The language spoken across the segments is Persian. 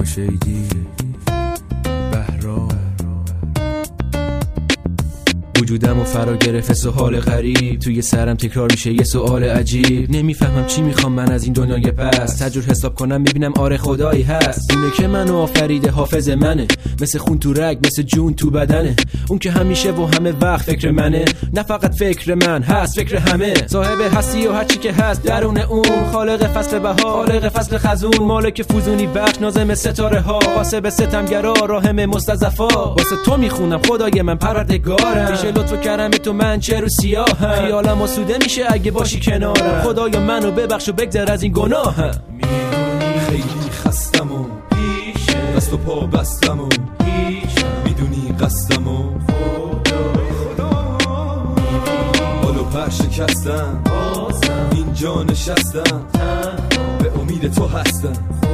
شیدی بهرام وجودم و فرا گرفت سوال غریب توی سرم تکرار میشه یه سوال عجیب نمیفهمم چی میخوام من از این دنیای پس تجربه حساب کنم میبینم آره خدایی هست اونه که منو آفریده حافظ منه مثل خون تو رگ مثل جون تو بدنه اون که همیشه و همه وقت فکر منه نه فقط فکر من هست فکر همه صاحب هستی و هرچی که هست درون اون خالق فصل بهار خالق فصل خزون مالک فوزونی بخش ناظم ستاره ها قاسب ستمگرا راحم مستضعفا واسه تو میخونم خدای من پروردگارم میشه لطف و کرم تو من چه رو سیاهم خیالم آسوده میشه اگه باشی کنارم خدایا منو ببخش و بگذر از این گناهم خیلی خستم و دست و پا بستم و میدونی قصدم و بالو پر شکستم اینجا نشستم به امید تو هستم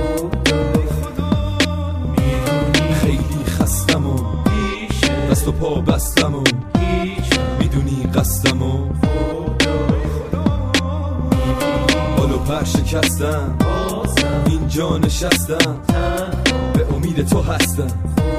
خیلی خستم و دست و پا بستم و میدونی قصدم و بالو پر شکستم اینجا نشستم به امید تو هستم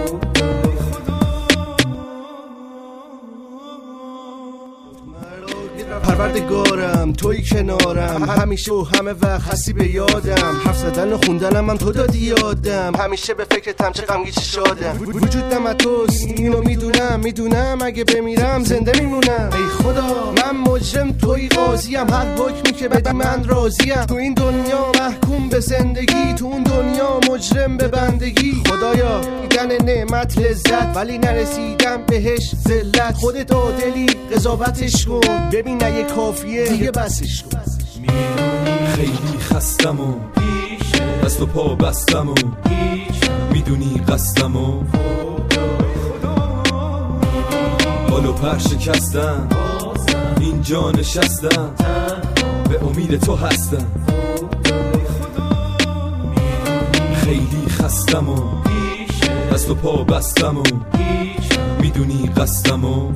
پروردگارم توی کنارم همیشه و همه وقت هستی به یادم حرف زدن و خوندنم من تو دادی یادم همیشه به فکرتم چه غمگین چه شادم وجودم از توست اینو میدونم اگه بمیرم زنده میمونم ای خدا من مجرم توی قاضیم هر حکمی که بدی من راضیم تو این دنیا محکوم به زندگی تو اون دنیا مجرم به بندگی خدایا دیدن نعمت لذت ولی نرسیدم بهش ذلت خودت عادلی قضاوتش کن ببین نه کافیه دیگه بسش کن خیلی خستم و دست و پا بستم و میدونی قصدم و بالو پر شکستم اینجا نشستم به امید تو هستم خیلی خستم و دست و پا بستم و میدونی قصدم و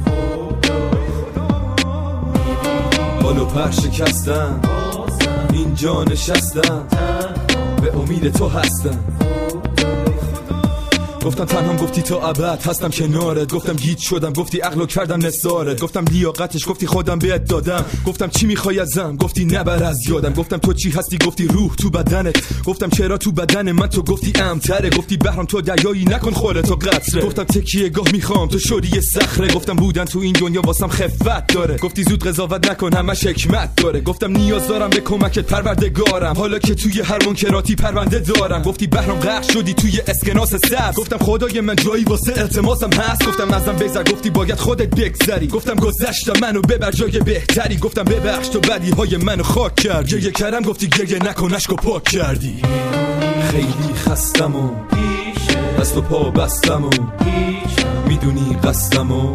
بالو پر شکستم اینجا نشستم به امید تو هستم گفتم تنهام گفتی تا ابد هستم کنارت گفتم گیج شدم گفتی عقلو کردم نثارت گفتم لیاقتش گفتی خودم بهت دادم گفتم چی میخوای ازم گفتی نبر از یادم گفتم تو چی هستی گفتی روح تو بدنت گفتم چرا تو بدن من تو گفتی امتره گفتی بهرام تو دریایی نکن خودتو قطره گفتم تکیه گاه میخوام تو شدی یه صخره گفتم بودن تو این دنیا واسم خفت داره گفتی زود قضاوت نکن همش حکمت داره گفتم نیاز دارم به کمکت پروردگارم حالا که توی هر منکراتی پرونده دارم گفتی بهرام غرق شدی توی اسکناس سبز گفتم خدای من جایی واسه التماسم هست گفتم ازم بگذر گفتی باید خودت بگذری گفتم گذشتم منو ببر جای بهتری گفتم ببخش تو بدی های منو خاک کرد گریه کردم گفتی گریه نکن اشکو پاک کردی خیلی خستم و دست و پا بستم و میدونی قصدم و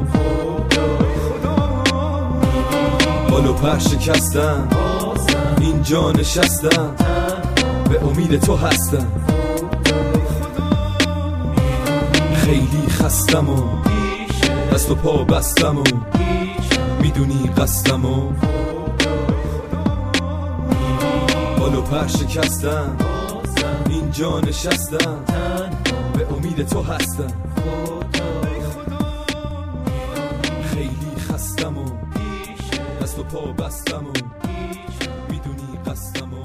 بالو پر شکستم اینجا نشستم به امید تو هستم خیلی خستم و دست و پا بستم و میدونی قصدم و بالو پر شکستم اینجا نشستم به امید تو هستم خیلی خستم و دست و پا بستم و میدونی قصدم